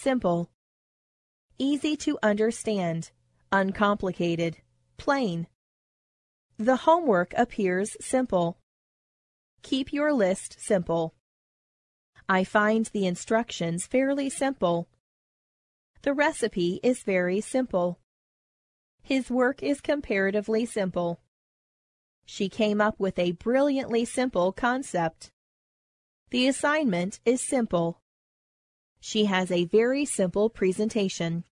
simple. Easy to understand, uncomplicated, plain. The homework appears simple. Keep your list simple. I find the instructions fairly simple. The recipe is very simple. His work is comparatively simple. She came up with a brilliantly simple concept. The assignment is simple. She has a very simple presentation.